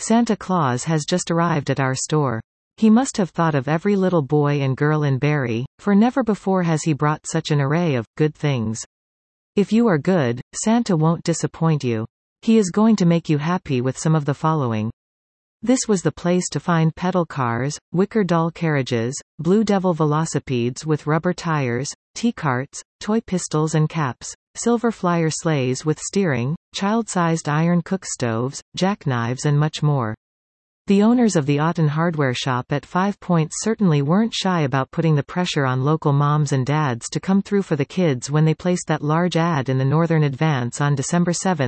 Santa Claus has just arrived at our store. He must have thought of every little boy and girl in Barrie, for never before has he brought such an array of good things. If you are good, Santa won't disappoint you. He is going to make you happy with some of the following. This was the place to find pedal cars, wicker doll carriages, Blue Devil velocipedes with rubber tires, tea-carts, toy pistols and caps, silver flyer sleighs with steering, child-sized iron cook stoves, jackknives and much more. The owners of the Otten hardware shop at 5 Points certainly weren't shy about putting the pressure on local moms and dads to come through for the kids when they placed that large ad in the Northern Advance on December 7,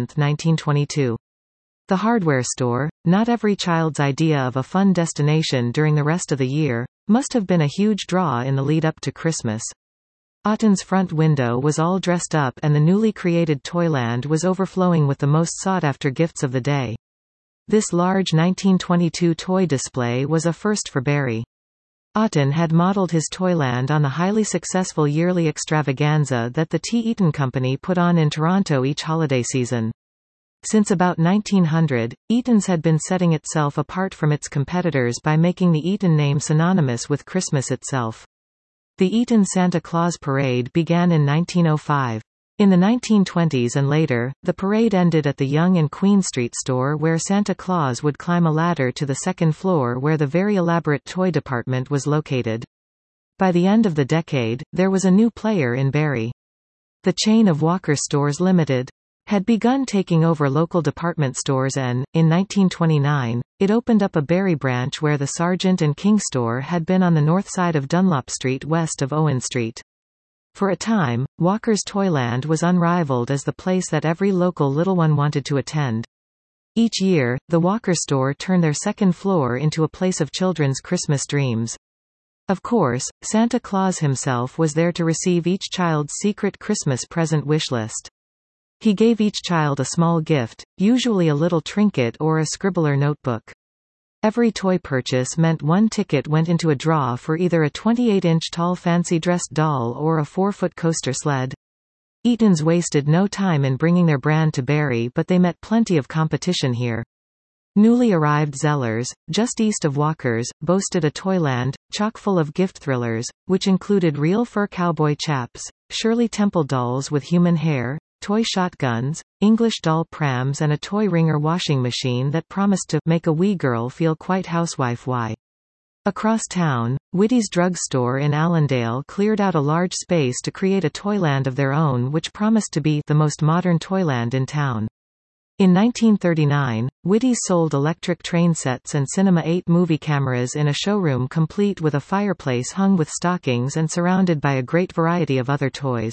1922. The hardware store, not every child's idea of a fun destination during the rest of the year, must have been a huge draw in the lead-up to Christmas. Otten's front window was all dressed up and the newly created Toyland was overflowing with the most sought-after gifts of the day. This large 1922 toy display was a first for Barrie. Otten had modeled his Toyland on the highly successful yearly extravaganza that the T. Eaton Company put on in Toronto each holiday season. Since about 1900, Eaton's had been setting itself apart from its competitors by making the Eaton name synonymous with Christmas itself. The Eaton Santa Claus Parade began in 1905. In the 1920s and later, the parade ended at the Yonge and Queen Street store where Santa Claus would climb a ladder to the second floor where the very elaborate toy department was located. By the end of the decade, there was a new player in Barrie. The chain of Walker Stores Limited had begun taking over local department stores and, in 1929, it opened up a Barrie branch where the Sargent and King store had been on the north side of Dunlop Street west of Owen Street. For a time, Walker's Toyland was unrivaled as the place that every local little one wanted to attend. Each year, the Walker store turned their second floor into a place of children's Christmas dreams. Of course, Santa Claus himself was there to receive each child's secret Christmas present wish list. He gave each child a small gift, usually a little trinket or a scribbler notebook. Every toy purchase meant one ticket went into a draw for either a 28-inch tall fancy-dressed doll or a 4-foot coaster sled. Eaton's wasted no time in bringing their brand to Barrie, but they met plenty of competition here. Newly arrived Zellers, just east of Walker's, boasted a Toyland, chock full of gift thrillers, which included real fur cowboy chaps, Shirley Temple dolls with human hair, toy shotguns, English doll prams and a toy wringer washing machine that promised to make a wee girl feel quite housewife-y. Across town, Whitty's drugstore in Allendale cleared out a large space to create a Toyland of their own which promised to be the most modern Toyland in town. In 1939, Whitty's sold electric train sets and Cinema 8 movie cameras in a showroom complete with a fireplace hung with stockings and surrounded by a great variety of other toys.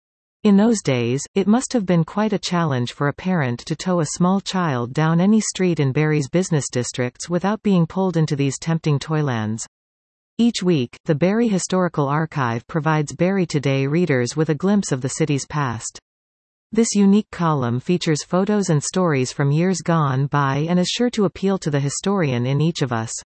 In those days, it must have been quite a challenge for a parent to tow a small child down any street in Barrie's business districts without being pulled into these tempting Toylands. Each week, the Barrie Historical Archive provides Barrie Today readers with a glimpse of the city's past. This unique column features photos and stories from years gone by and is sure to appeal to the historian in each of us.